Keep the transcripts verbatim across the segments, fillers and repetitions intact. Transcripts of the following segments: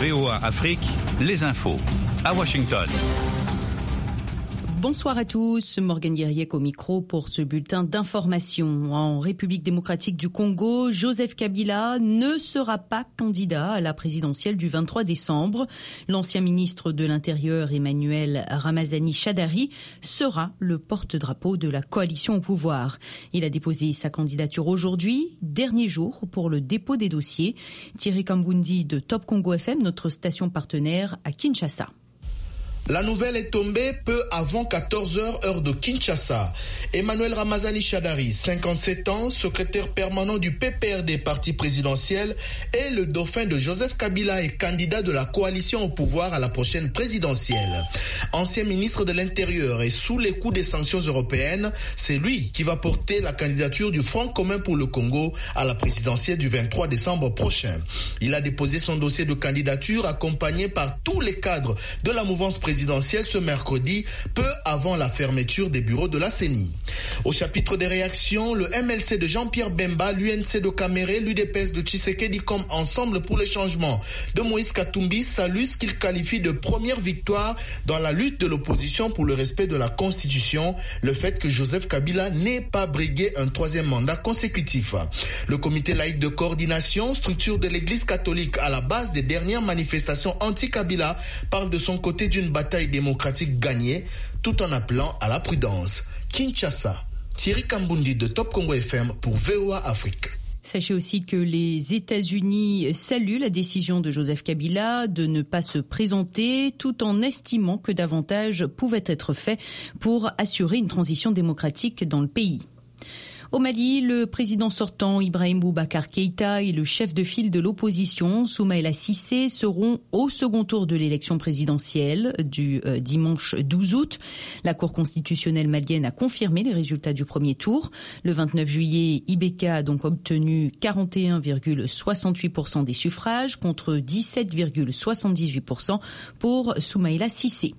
V O A Afrique, les infos. À Washington. Bonsoir à tous, Morgane Guiriec au micro pour ce bulletin d'information. En République démocratique du Congo, Joseph Kabila ne sera pas candidat à la présidentielle du vingt-trois décembre. L'ancien ministre de l'Intérieur, Emmanuel Ramazani Shadary, sera le porte-drapeau de la coalition au pouvoir. Il a déposé sa candidature aujourd'hui, dernier jour pour le dépôt des dossiers. Thierry Kambundi de Top Congo F M, notre station partenaire à Kinshasa. La nouvelle est tombée peu avant quatorze heures, heure de Kinshasa. Emmanuel Ramazani Shadary, cinquante-sept ans, secrétaire permanent du P P R D parti présidentiel, est le dauphin de Joseph Kabila et candidat de la coalition au pouvoir à la prochaine présidentielle. Ancien ministre de l'Intérieur et sous les coups des sanctions européennes, c'est lui qui va porter la candidature du Front commun pour le Congo à la présidentielle du vingt-trois décembre prochain. Il a déposé son dossier de candidature accompagné par tous les cadres de la mouvance présidentielle présidentielle ce mercredi, peu avant la fermeture des bureaux de la C E N I. Au chapitre des réactions, le M L C de Jean-Pierre Bemba, l'U N C de Kamere, l'U D P S de Tshisekedi comme Ensemble pour le changement de Moïse Katumbi salue ce qu'il qualifie de première victoire dans la lutte de l'opposition pour le respect de la Constitution, le fait que Joseph Kabila n'ait pas brigué un troisième mandat consécutif. Le comité laïque de coordination, structure de l'Église catholique à la base des dernières manifestations anti-Kabila, parle de son côté d'une bataille démocratique gagnée, tout en appelant à la prudence. Kinshasa, Thierry Kambundi de Top Congo F M pour V O A Afrique. Sachez aussi que les États-Unis saluent la décision de Joseph Kabila de ne pas se présenter, tout en estimant que davantage pouvait être fait pour assurer une transition démocratique dans le pays. Au Mali, le président sortant Ibrahim Boubacar Keïta et le chef de file de l'opposition Soumaïla Cissé seront au second tour de l'élection présidentielle du euh, dimanche douze août. La Cour constitutionnelle malienne a confirmé les résultats du premier tour. Le vingt-neuf juillet, I B K a donc obtenu quarante et un virgule soixante-huit pour cent des suffrages contre dix-sept virgule soixante-dix-huit pour cent pour Soumaïla Cissé.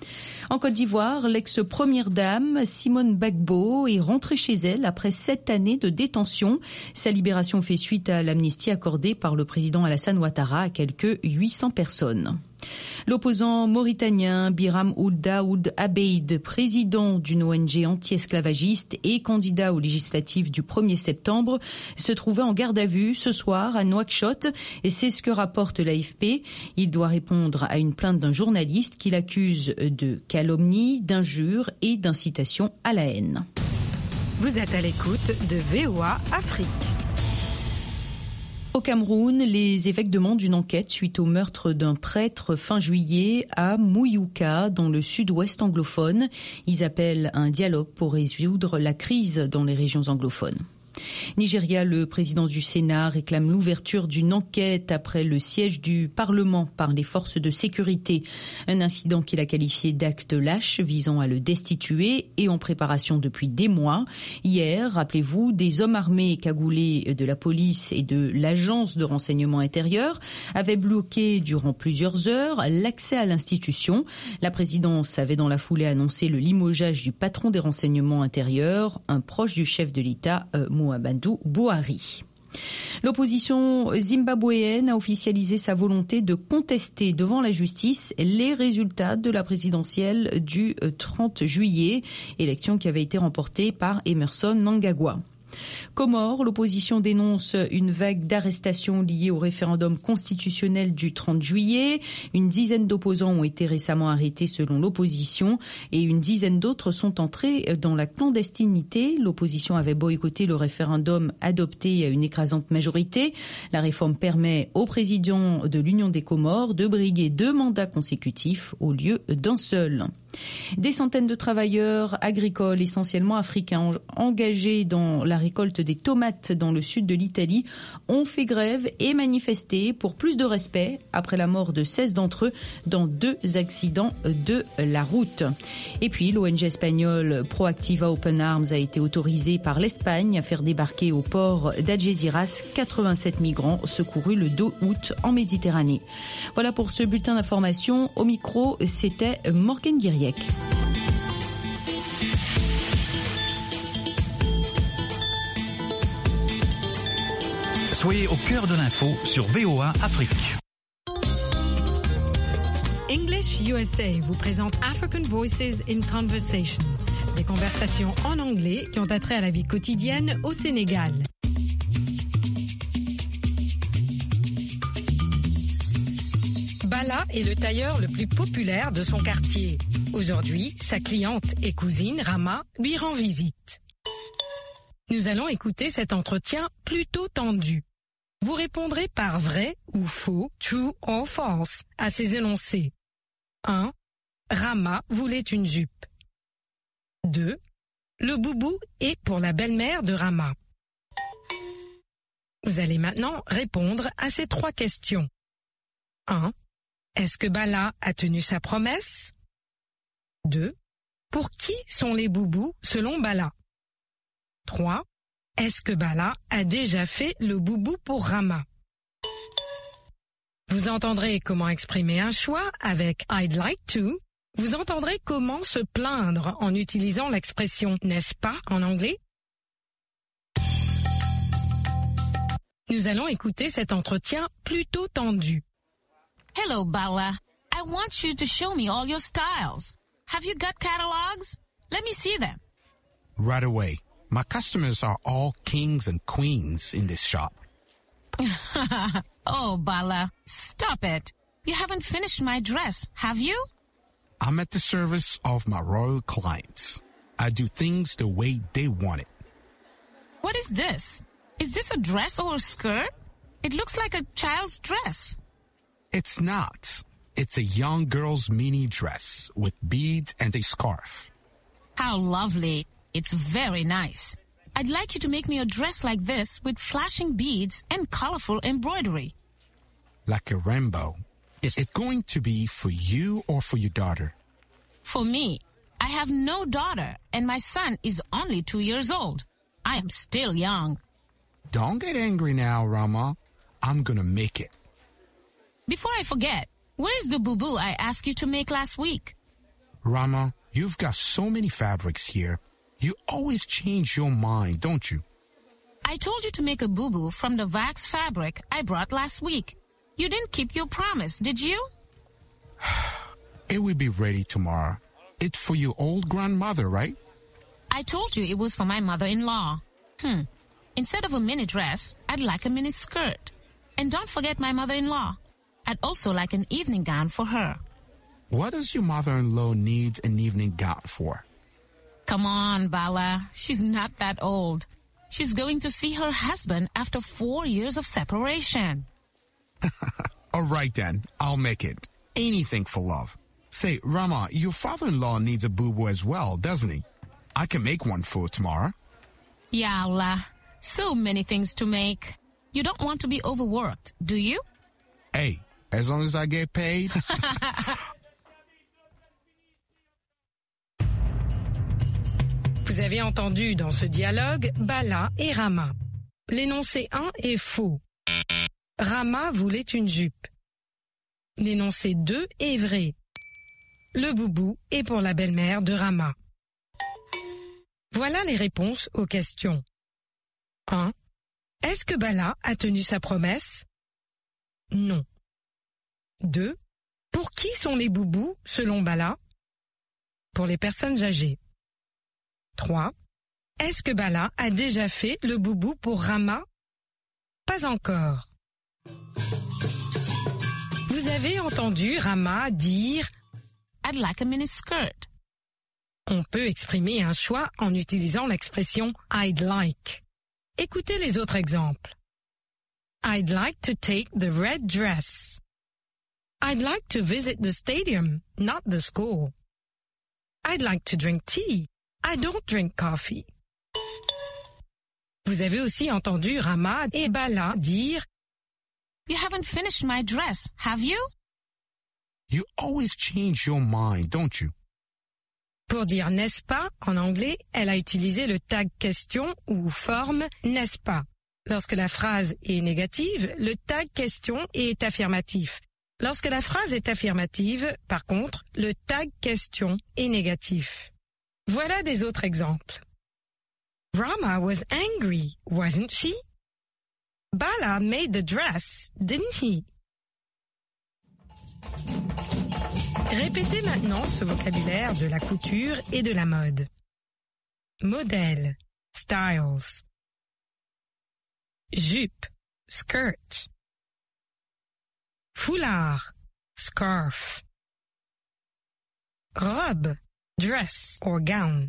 En Côte d'Ivoire, l'ex-première dame Simone Gbagbo est rentrée chez elle après sept années de détention. Sa libération fait suite à l'amnistie accordée par le président Alassane Ouattara à quelques huit cents personnes. L'opposant mauritanien Biram Ould Daoud Abeid, président d'une O N G anti-esclavagiste et candidat aux législatives du premier septembre, se trouvait en garde à vue ce soir à Nouakchott et c'est ce que rapporte l'A F P. Il doit répondre à une plainte d'un journaliste qui l'accuse de calomnie, d'injure et d'incitation à la haine. Vous êtes à l'écoute de V O A Afrique. Au Cameroun, les évêques demandent une enquête suite au meurtre d'un prêtre fin juillet à Mouyouka, dans le sud-ouest anglophone. Ils appellent à un dialogue pour résoudre la crise dans les régions anglophones. Nigeria, le président du Sénat réclame l'ouverture d'une enquête après le siège du Parlement par les forces de sécurité. Un incident qu'il a qualifié d'acte lâche visant à le destituer et en préparation depuis des mois. Hier, rappelez-vous, des hommes armés cagoulés de la police et de l'agence de renseignement intérieur avaient bloqué durant plusieurs heures l'accès à l'institution. La présidence avait dans la foulée annoncé le limogeage du patron des renseignements intérieurs, un proche du chef de l'État, euh, Muhammadu Buhari. L'opposition zimbabwéenne a officialisé sa volonté de contester devant la justice les résultats de la présidentielle du trente juillet, élection qui avait été remportée par Emmerson Mnangagwa. Comores, l'opposition dénonce une vague d'arrestations liées au référendum constitutionnel du trente juillet. Une dizaine d'opposants ont été récemment arrêtés selon l'opposition et une dizaine d'autres sont entrés dans la clandestinité. L'opposition avait boycotté le référendum adopté à une écrasante majorité. La réforme permet au président de l'Union des Comores de briguer deux mandats consécutifs au lieu d'un seul. Des centaines de travailleurs agricoles, essentiellement africains, engagés dans la récolte des tomates dans le sud de l'Italie, ont fait grève et manifesté pour plus de respect après la mort de seize d'entre eux dans deux accidents de la route. Et puis, l'O N G espagnole Proactiva Open Arms a été autorisée par l'Espagne à faire débarquer au port d'Algeciras quatre-vingt-sept migrants secourus le deux août en Méditerranée. Voilà pour ce bulletin d'information. Au micro, c'était Morgane Guiriec. Soyez au cœur de l'info sur V O A Afrique. English U S A vous présente African Voices in Conversation, des conversations en anglais qui ont attrait à la vie quotidienne au Sénégal. Bala est le tailleur le plus populaire de son quartier. Aujourd'hui, sa cliente et cousine Rama lui rend visite. Nous allons écouter cet entretien plutôt tendu. Vous répondrez par vrai ou faux, true or false, à ces énoncés. un. Rama voulait une jupe. deux. Le boubou est pour la belle-mère de Rama. Vous allez maintenant répondre à ces trois questions. un. Est-ce que Bala a tenu sa promesse? deux. Pour qui sont les boubous selon Bala? trois. Est-ce que Bala a déjà fait le boubou pour Rama? Vous entendrez comment exprimer un choix avec I'd like to. Vous entendrez comment se plaindre en utilisant l'expression n'est-ce pas en anglais. Nous allons écouter cet entretien plutôt tendu. Hello, Bala. I want you to show me all your styles. Have you got catalogs? Let me see them. Right away. My customers are all kings and queens in this shop. Oh, Bala, stop it. You haven't finished my dress, have you? I'm at the service of my royal clients. I do things the way they want it. What is this? Is this a dress or a skirt? It looks like a child's dress. It's not. It's a young girl's mini dress with beads and a scarf. How lovely. It's very nice. I'd like you to make me a dress like this with flashing beads and colorful embroidery. Like a rainbow. Is it going to be for you or for your daughter? For me. I have no daughter and my son is only two years old. I am still young. Don't get angry now, Rama. I'm gonna make it. Before I forget, where is the boubou I asked you to make last week? Rama, you've got so many fabrics here. You always change your mind, don't you? I told you to make a boubou from the wax fabric I brought last week. You didn't keep your promise, did you? It will be ready tomorrow. It's for your old grandmother, right? I told you it was for my mother-in-law. Hmm. Instead of a mini dress, I'd like a mini skirt. And don't forget my mother-in-law. I'd also like an evening gown for her. What does your mother-in-law need an evening gown for? Come on, Bala. She's not that old. She's going to see her husband after four years of separation. All right, then. I'll make it. Anything for love. Say, Rama, your father-in-law needs a boo-boo as well, doesn't he? I can make one for tomorrow. Ya Allah. So many things to make. You don't want to be overworked, do you? Hey, as long as I get paid. Vous avez entendu dans ce dialogue Bala et Rama. L'énoncé un est faux. Rama voulait une jupe. L'énoncé deux est vrai. Le boubou est pour la belle-mère de Rama. Voilà les réponses aux questions. un. Est-ce que Bala a tenu sa promesse? Non. deux. Pour qui sont les boubous selon Bala? Pour les personnes âgées. trois. Est-ce que Bala a déjà fait le boubou pour Rama? Pas encore. Vous avez entendu Rama dire « I'd like a mini skirt ». On peut exprimer un choix en utilisant l'expression « I'd like ». Écoutez les autres exemples. I'd like to take the red dress. I'd like to visit the stadium, not the school. I'd like to drink tea. I don't drink coffee. Vous avez aussi entendu Rama et Bala dire You haven't finished my dress, have you? You always change your mind, don't you? Pour dire n'est-ce pas, en anglais, elle a utilisé le tag question ou forme n'est-ce pas. Lorsque la phrase est négative, le tag question est affirmatif. Lorsque la phrase est affirmative, par contre, le tag question est négatif. Voilà des autres exemples. Rama was angry, wasn't she? Bala made the dress, didn't he? Répétez maintenant ce vocabulaire de la couture et de la mode. Modèle, styles. Jupe, skirt. Foulard, scarf. Robe, dress or gown.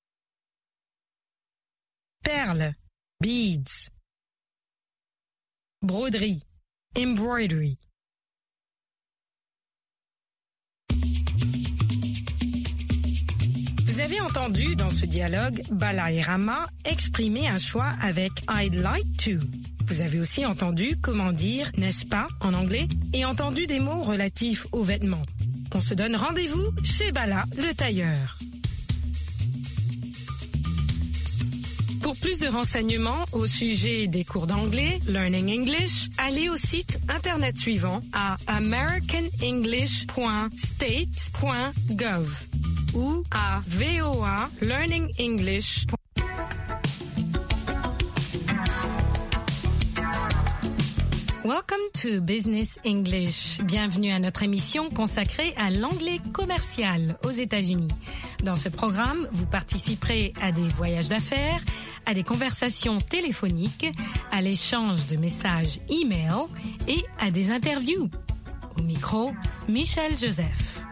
Perles, beads. Broderie, embroidery. Vous avez entendu dans ce dialogue Bala et Rama exprimer un choix avec I'd like to. Vous avez aussi entendu comment dire n'est-ce pas en anglais et entendu des mots relatifs aux vêtements. On se donne rendez-vous chez Bala le tailleur. Pour plus de renseignements au sujet des cours d'anglais, Learning English, allez au site internet suivant à american english point state point gov ou à voa learning english. Welcome to Business English. Bienvenue à notre émission consacrée à l'anglais commercial aux États-Unis. Dans ce programme, vous participerez à des voyages d'affaires, à des conversations téléphoniques, à l'échange de messages e-mail et à des interviews. Au micro, Michel Joseph.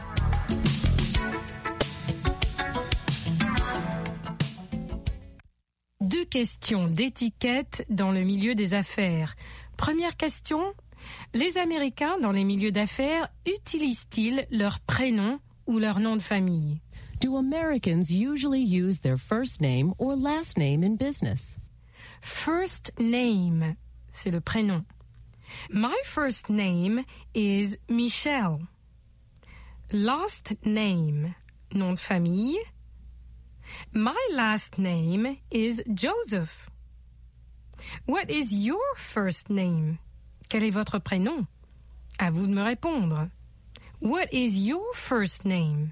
Deux questions d'étiquette dans le milieu des affaires. Première question, les Américains dans les milieux d'affaires utilisent-ils leur prénom ou leur nom de famille? Do Americans usually use their first name or last name in business? First name, c'est le prénom. My first name is Michelle. Last name, nom de famille. My last name is Joseph. What is your first name? Quel est votre prénom? À vous de me répondre. What is your first name?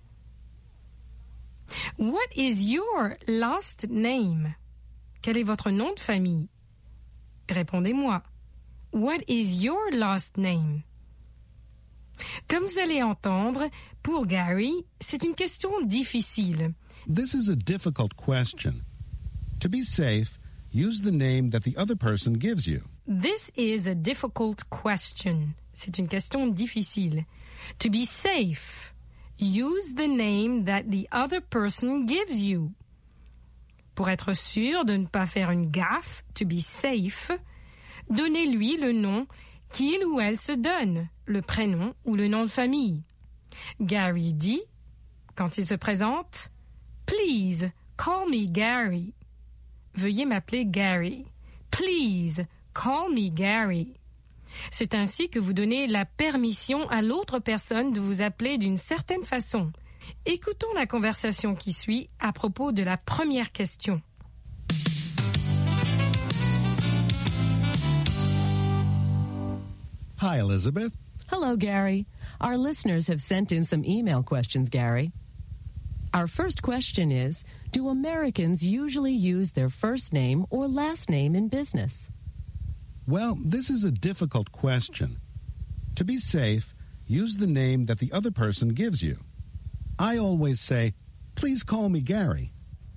What is your last name? Quel est votre nom de famille? Répondez-moi. What is your last name? Comme vous allez entendre, pour Gary, c'est une question difficile. This is a difficult question. To be safe, use the name that the other person gives you. This is a difficult question. C'est une question difficile. To be safe, use the name that the other person gives you. Pour être sûr de ne pas faire une gaffe, to be safe, donnez-lui le nom qu'il ou elle se donne, le prénom ou le nom de famille. Gary dit, quand il se présente, « Please, call me Gary ». Veuillez m'appeler Gary. Please, call me Gary. C'est ainsi que vous donnez la permission à l'autre personne de vous appeler d'une certaine façon. Écoutons la conversation qui suit à propos de la première question. Hi, Elizabeth. Hello, Gary. Our listeners have sent in some email questions, Gary. Our first question is, do Americans usually use their first name or last name in business? Well, this is a difficult question. To be safe, use the name that the other person gives you. I always say, please call me Gary.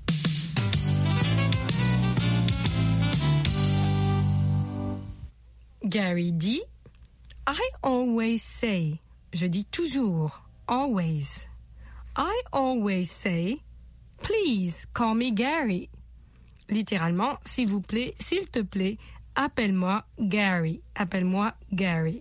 Gary dit, I always say, je dis toujours, always. I always say, please call me Gary. Littéralement, s'il vous plaît, s'il te plaît, appelle-moi Gary. Appelle-moi Gary.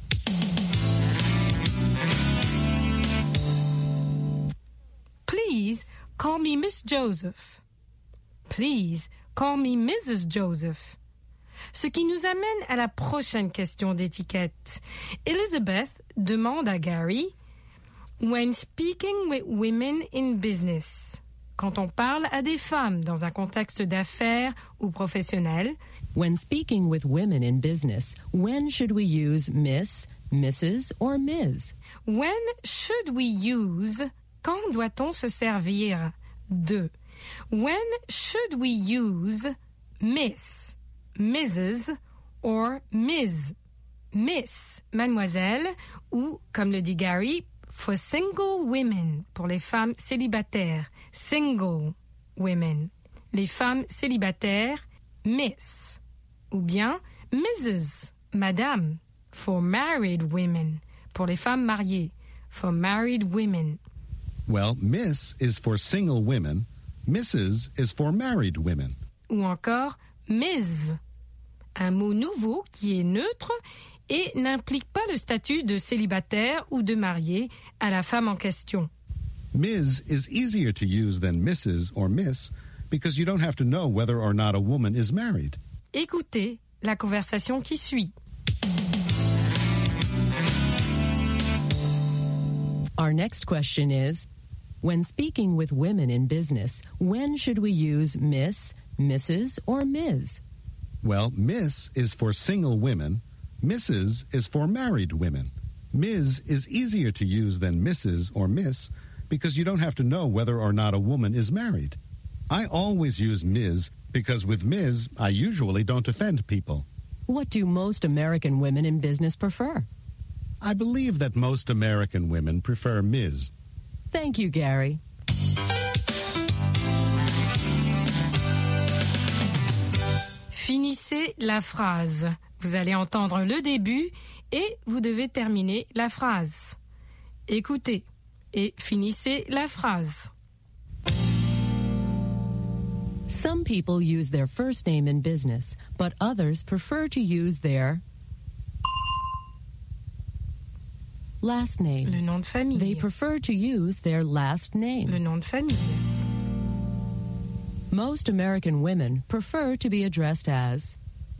Please call me Miss Joseph. Please call me Missus Joseph. Ce qui nous amène à la prochaine question d'étiquette. Elizabeth demande à Gary, when speaking with women in business, quand on parle à des femmes dans un contexte d'affaires ou professionnel, when speaking with women in business, when should we use Miss, Missus or Miz? When should we use, quand doit-on se servir de? When should we use Miss, Missus or Miz? Miss, mademoiselle, ou, comme le dit Gary, for single women, pour les femmes célibataires. Single women. Les femmes célibataires, Miss. Ou bien Missus, Madame, for married women, pour les femmes mariées. For married women. Well, Miss is for single women. Missus is for married women. Ou encore Miz, un mot nouveau qui est neutre et n'implique pas le statut de célibataire ou de marié à la femme en question. Miz is easier to use than Missus or Miss because you don't have to know whether or not a woman is married. Écoutez la conversation qui suit. Our next question is, when speaking with women in business, when should we use Miss, Missus, or Miz? Well, Miss is for single women. Missus is for married women. Miz is easier to use than Missus or Miss because you don't have to know whether or not a woman is married. I always use Miz because with Miz, I usually don't offend people. What do most American women in business prefer? I believe that most American women prefer Miz. Thank you, Gary. Finissez la phrase. Vous allez entendre le début et vous devez terminer la phrase. Écoutez et finissez la phrase. Some people use their first name in business, but others prefer to use their last name. Le nom de famille. They prefer to use their last name. Le nom de famille. Most American women prefer to be addressed as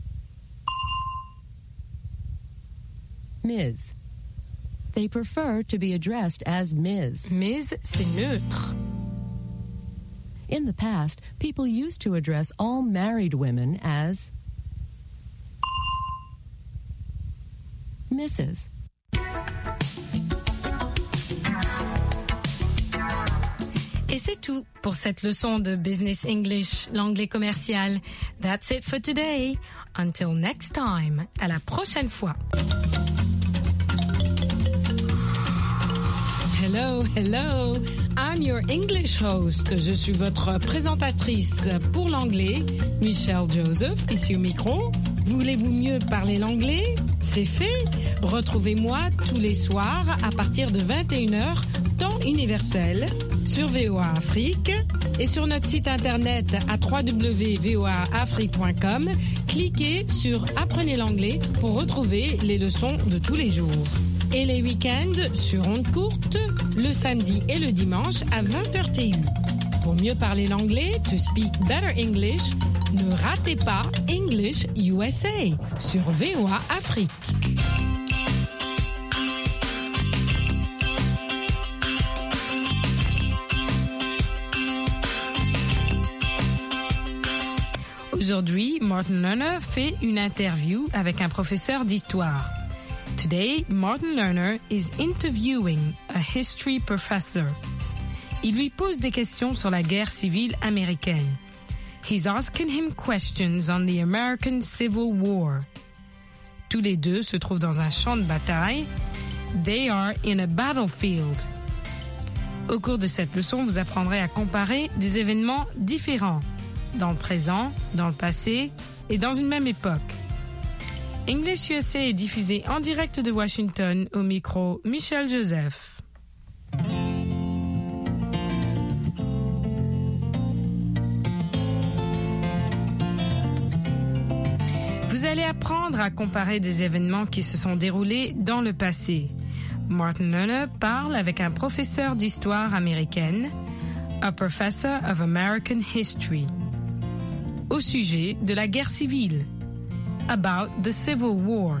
Miz. They prefer to be addressed as Miz. Miz, c'est neutre. In the past, people used to address all married women as Missus Et c'est tout pour cette leçon de Business English, l'anglais commercial. That's it for today. Until next time. À la prochaine fois. Hello, hello. I'm your English host. Je suis votre présentatrice pour l'anglais, Michelle Joseph, ici au micro. Voulez-vous mieux parler l'anglais? C'est fait. Retrouvez-moi tous les soirs à partir de vingt et une heures, temps universel, sur V O A Afrique et sur notre site internet à w w w point v o a afrique point com. Cliquez sur Apprenez l'anglais pour retrouver les leçons de tous les jours. Et les week-ends sur ondes courtes, le samedi et le dimanche à vingt heures T U. Pour mieux parler l'anglais, to speak better English, ne ratez pas English U S A sur V O A Afrique. Aujourd'hui, Martin Lerner fait une interview avec un professeur d'histoire. Today, Martin Lerner is interviewing a history professor. Il lui pose des questions sur la guerre civile américaine. He's asking him questions on the American Civil War. Tous les deux se trouvent dans un champ de bataille. They are in a battlefield. Au cours de cette leçon, vous apprendrez à comparer des événements différents, dans le présent, dans le passé et dans une même époque. English U S A est diffusé en direct de Washington au micro Michelle Joseph. Vous allez apprendre à comparer des événements qui se sont déroulés dans le passé. Martin Lerner parle avec un professeur d'histoire américaine, a professor of American history, au sujet de la guerre civile. About the Civil War.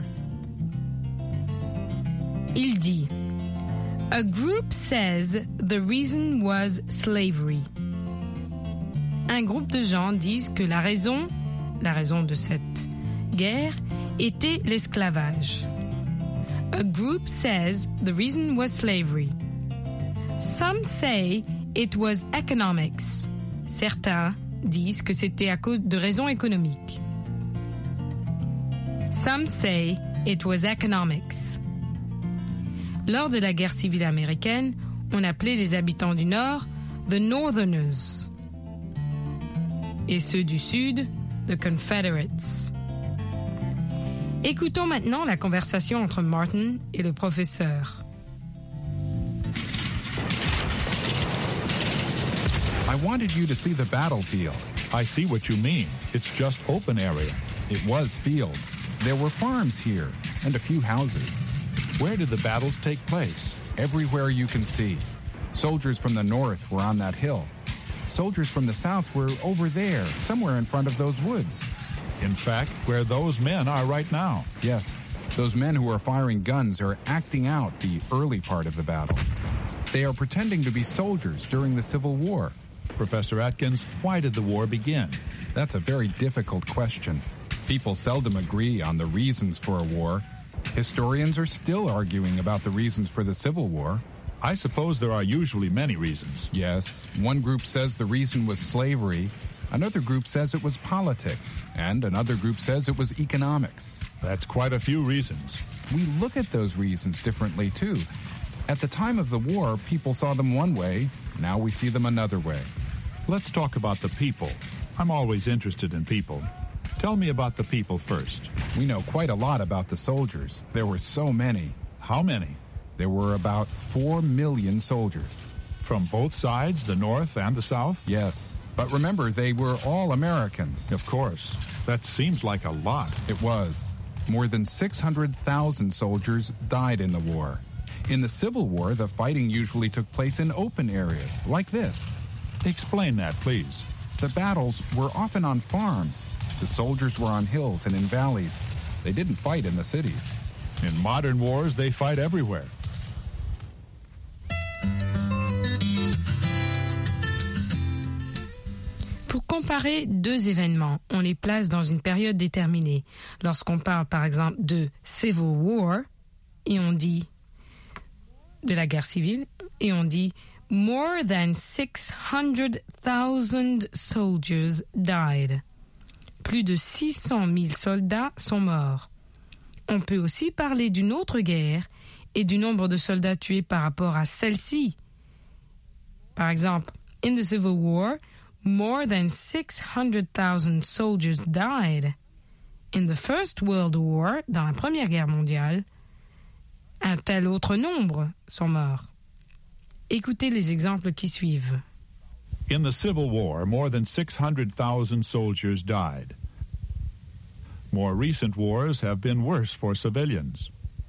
Il dit, a group says the reason was slavery. Un groupe de gens disent que la raison, la raison de cette guerre, était l'esclavage. A group says the reason was slavery. Some say it was economics. Certains disent que c'était à cause de raisons économiques. Some say it was economics. Lors de la guerre civile américaine, on appelait les habitants du Nord the Northerners et ceux du Sud the Confederates. Écoutons maintenant la conversation entre Martin et le professeur. I wanted you to see the battlefield. I see what you mean. It's just open area. It was fields. There were farms here and a few houses. Where did the battles take place? Everywhere you can see. Soldiers from the north were on that hill. Soldiers from the south were over there, somewhere in front of those woods. In fact, where those men are right now. Yes, those men who are firing guns are acting out the early part of the battle. They are pretending to be soldiers during the Civil War. Professor Atkins, why did the war begin? That's a very difficult question. People seldom agree on the reasons for a war. Historians are still arguing about the reasons for the Civil War. I suppose there are usually many reasons. Yes. One group says the reason was slavery. Another group says it was politics. And another group says it was economics. That's quite a few reasons. We look at those reasons differently, too. At the time of the war, people saw them one way. Now we see them another way. Let's talk about the people. I'm always interested in people. Tell me about the people first. We know quite a lot about the soldiers. There were so many. How many? There were about four million soldiers. From both sides, the North and the South? Yes. But remember, they were all Americans. Of course. That seems like a lot. It was. More than six hundred thousand soldiers died in the war. In the Civil War, the fighting usually took place in open areas, like this. Explain that, please. The battles were often on farms. The soldiers were on hills and in valleys. They didn't fight in the cities. In modern wars, they fight everywhere. Pour comparer deux événements, on les place dans une période déterminée. Lorsqu'on parle par exemple de Civil War, et on dit de la guerre civile, et on dit more than six hundred thousand soldiers died. Plus de six cent mille soldats sont morts. On peut aussi parler d'une autre guerre et du nombre de soldats tués par rapport à celle-ci. Par exemple, in the Civil War, more than six hundred thousand soldiers died. In the First World War, dans la Première Guerre mondiale, un tel autre nombre sont morts. Écoutez les exemples qui suivent. In the Civil War, more than six hundred thousand soldiers died. More recent wars have been worse for civilians.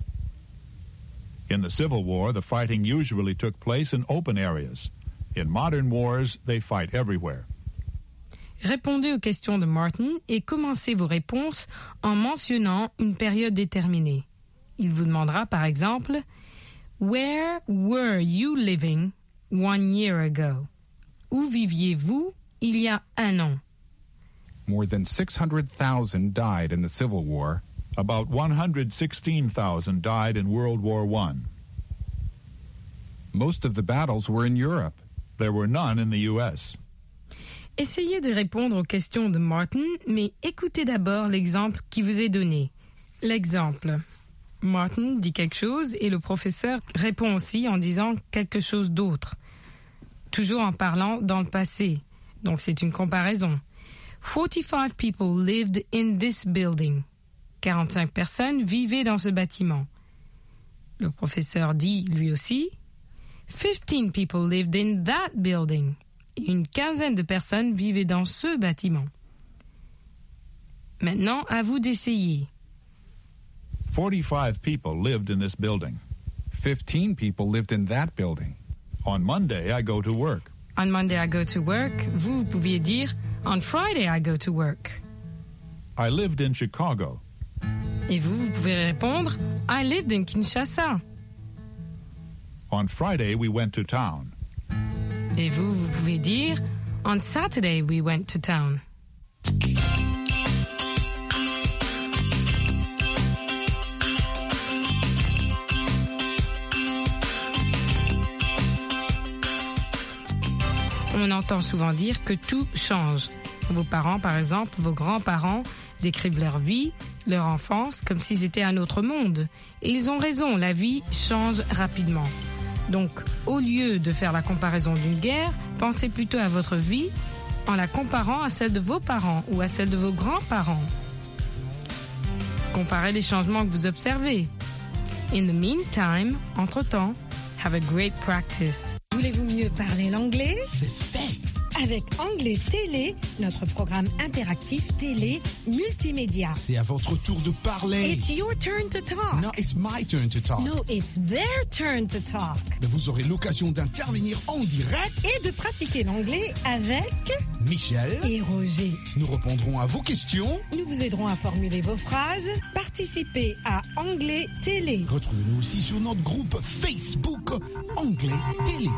In the Civil War, the fighting usually took place in open areas. In modern wars, they fight everywhere. Répondez aux questions de Martin et commencez vos réponses en mentionnant une période déterminée. Il vous demandera par exemple « Where were you living one year ago ?» Où viviez-vous il y a un an? More than six hundred thousand died in the Civil War. About one hundred sixteen thousand died in World War One. Most of the battles were in Europe. There were none in the U S. Essayez de répondre aux questions de Martin, mais écoutez d'abord l'exemple qui vous est donné. L'exemple. Martin dit quelque chose et le professeur répond aussi en disant quelque chose d'autre. Toujours en parlant dans le passé. Donc c'est une comparaison. forty-five people lived in this building. quarante-cinq personnes vivaient dans ce bâtiment. Le professeur dit lui aussi fifteen people lived in that building. Et une quinzaine de personnes vivaient dans ce bâtiment. Maintenant, à vous d'essayer. forty-five people lived in this building. fifteen people lived in that building. On Monday, I go to work. On Monday, I go to work. Vous, vous pouviez dire on Friday, I go to work. I lived in Chicago. Et vous, vous pouvez répondre I lived in Kinshasa. On Friday, we went to town. Et vous, vous pouvez dire on Saturday, we went to town. On entend souvent dire que tout change. Vos parents, par exemple, vos grands-parents décrivent leur vie leur enfance comme si c'était un autre monde. Et ils ont raison, la vie change rapidement. Donc, au lieu de faire la comparaison d'une guerre, pensez plutôt à votre vie en la comparant à celle de vos parents ou à celle de vos grands-parents. Comparez les changements que vous observez. In the meantime, entre-temps, have a great practice. Voulez-vous mieux parler l'anglais? C'est fait! Avec Anglais Télé, notre programme interactif télé multimédia. C'est à votre tour de parler. It's your turn to talk. No, it's my turn to talk. No, it's their turn to talk. Mais vous aurez l'occasion d'intervenir en direct et de pratiquer l'anglais avec Michel et Roger. Nous répondrons à vos questions. Nous vous aiderons à formuler vos phrases. Participez à Anglais Télé. Retrouvez-nous aussi sur notre groupe Facebook Anglais Télé.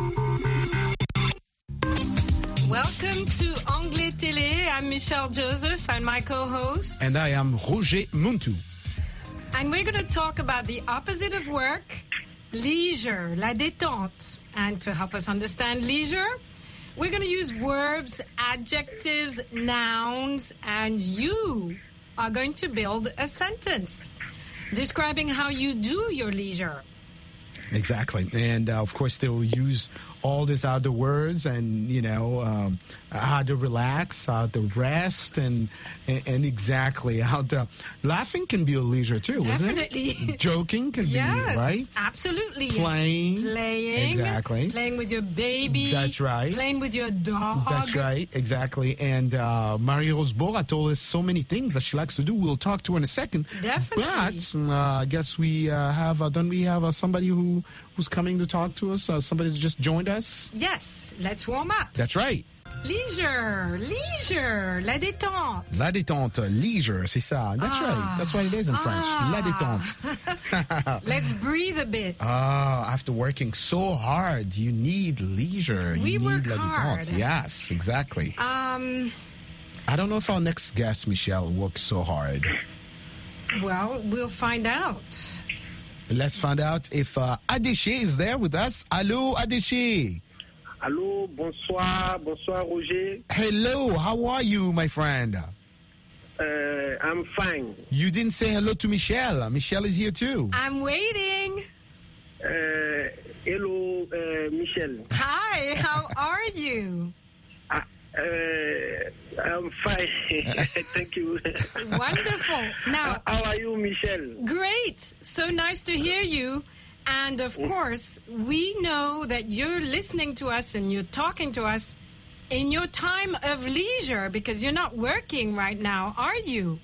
Welcome to Anglais Télé. I'm Michelle Joseph and my co-host. And I am Roger Muntu. And we're going to talk about the opposite of work, leisure, la détente. And to help us understand leisure, we're going to use verbs, adjectives, nouns, and you are going to build a sentence describing how you do your leisure. Exactly. And uh, of course, they will use all these other words and, you know, um, how to relax, how to rest, and, and and exactly how to... Laughing can be a leisure too, Definitely. isn't it? Joking can yes, be, right? Absolutely. Playing. Playing. Exactly. Playing with your baby. That's right. Playing with your dog. That's right, exactly. And uh, Marie-Rose Bora told us so many things that she likes to do. We'll talk to her in a second. Definitely. But uh, I guess we uh, have, uh, don't we have uh, somebody who who's coming to talk to us? Uh, somebody who just joined us? Yes, let's warm up. That's right. Leisure, leisure, la détente. La détente, leisure, c'est ça. That's ah. right. That's what it is in French. Ah. La détente. Let's breathe a bit. Ah, uh, after working so hard, you need leisure. We you work need la hard. détente. Yes, exactly. Um, I don't know if our next guest, Michelle, works so hard. Well, we'll find out. Let's find out if uh, Adéché is there with us. Allô, Adéché. Allô, bonsoir, bonsoir, Roger. Hello, how are you, my friend? Uh, I'm fine. You didn't say hello to Michelle. Michelle is here too. I'm waiting. Uh, hello, uh, Michelle. Hi, how are you? Uh, uh, I'm fine. Thank you. Wonderful. Now, how are you, Michelle? Great. So nice to hear you. And of course, we know that you're listening to us and you're talking to us in your time of leisure because you're not working right now, are you?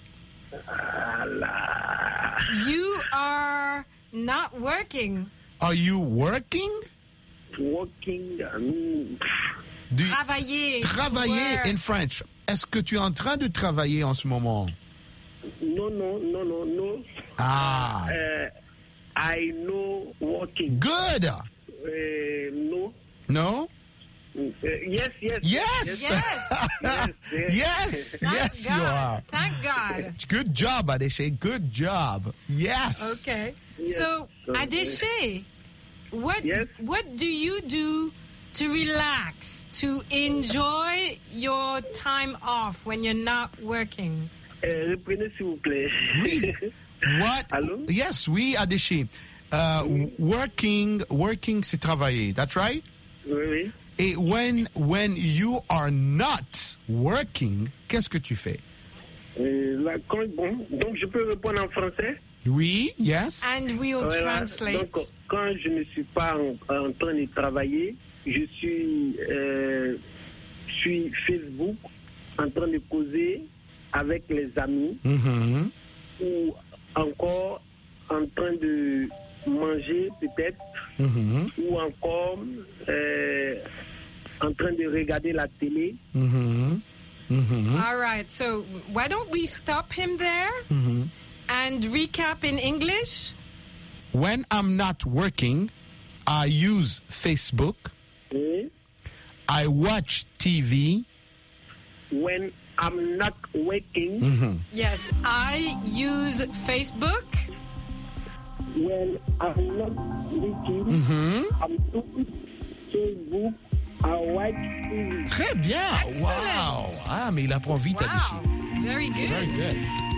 Allah. You are not working. Are you working? Working. Um, Du, travailler. Travailler in French. Est-ce que tu es en train de travailler en ce moment? Non, non, non, non, non. Ah. Uh, I know working. Good. Uh, no. No? Uh, yes, yes. Yes. Yes. yes, yes. Yes, Thank yes, God. you are. Thank God. Good job, Adéché. Good job. Yes. Okay. Yes. So, Adéché, what Yes? what do you do to relax, to enjoy your time off when you're not working? Uh, reprenez s'il vous plaît. Oui. What? Hello? Yes, oui, Adéché. Uh, working, working, c'est travailler. That's right? Oui, oui. Et when, when you are not working, qu'est-ce que tu fais? Euh, là, quand, bon, donc je peux répondre en français? Oui, yes. And we'll Voilà. translate. Donc, quand je ne suis pas en, en train de travailler, je suis euh, sur Facebook en train de causer avec les amis Mm-hmm. ou encore en train de manger peut-être Mm-hmm. ou encore euh, en train de regarder la télé. Mm-hmm. Mm-hmm. All right. So, why don't we stop him there Mm-hmm. and recap in English? When I'm not working, I use Facebook. Oui. I watch T V. When I'm not working, Mm-hmm. Yes, I use Facebook. when I'm not working, Mm-hmm. I'm doing Facebook, I watch T V. Très bien. Excellent. Wow. Ah, mais il apprend vite, Adéché. Wow, very good. Very good.